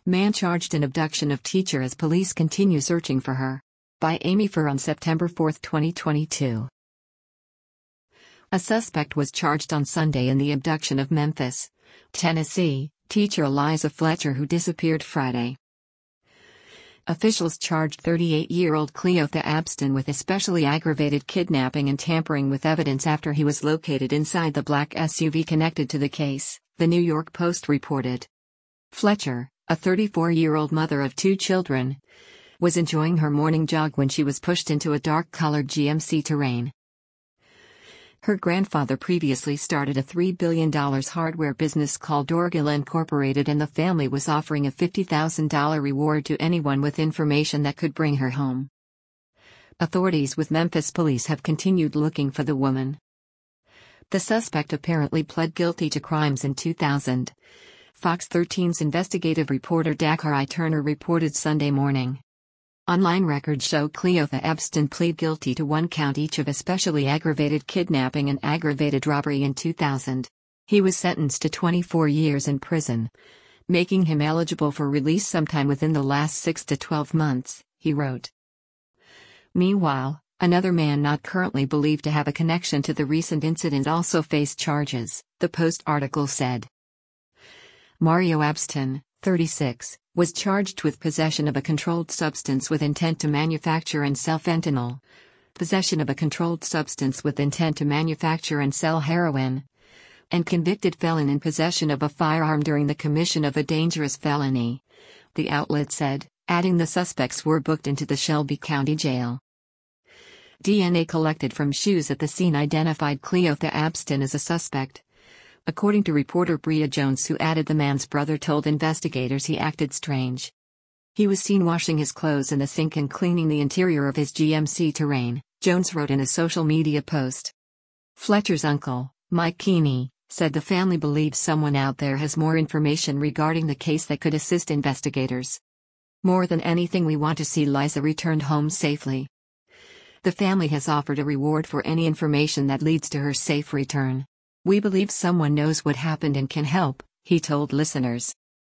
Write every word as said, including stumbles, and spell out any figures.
Man charged in abduction of teacher as police continue searching for her. By Amy Furr on September fourth, twenty twenty-two. A suspect was charged on Sunday in the abduction of Memphis, Tennessee, teacher Eliza Fletcher, who disappeared Friday. Officials charged thirty-eight-year-old Cleotha Abston with especially aggravated kidnapping and tampering with evidence after he was located inside the black S U V connected to the case, the New York Post reported. Fletcher, a thirty-four-year-old mother of two children, was enjoying her morning jog when she was pushed into a dark-colored G M C Terrain. Her grandfather previously started a three billion dollars hardware business called Dorgula Incorporated, and the family was offering a fifty thousand dollars reward to anyone with information that could bring her home. Authorities with Memphis police have continued looking for the woman. The suspect apparently pled guilty to crimes in two thousand. Fox thirteen's investigative reporter Dakari Turner reported Sunday morning. Online records show Cleotha Abston plead guilty to one count each of especially aggravated kidnapping and aggravated robbery in two thousand. He was sentenced to twenty-four years in prison, making him eligible for release sometime within the last six to twelve months, he wrote. Meanwhile, another man not currently believed to have a connection to the recent incident also faced charges, the Post article said. Mario Abston, thirty-six, was charged with possession of a controlled substance with intent to manufacture and sell fentanyl, possession of a controlled substance with intent to manufacture and sell heroin, and convicted felon in possession of a firearm during the commission of a dangerous felony, the outlet said, adding the suspects were booked into the Shelby County Jail. D N A collected from shoes at the scene identified Cleotha Abston as a suspect, according to reporter Bria Jones, who added the man's brother told investigators he acted strange. He was seen washing his clothes in the sink and cleaning the interior of his G M C Terrain, Jones wrote in a social media post. Fletcher's uncle, Mike Keeney, said the family believes someone out there has more information regarding the case that could assist investigators. More than anything, we want to see Liza returned home safely. The family has offered a reward for any information that leads to her safe return. We believe someone knows what happened and can help, he told listeners.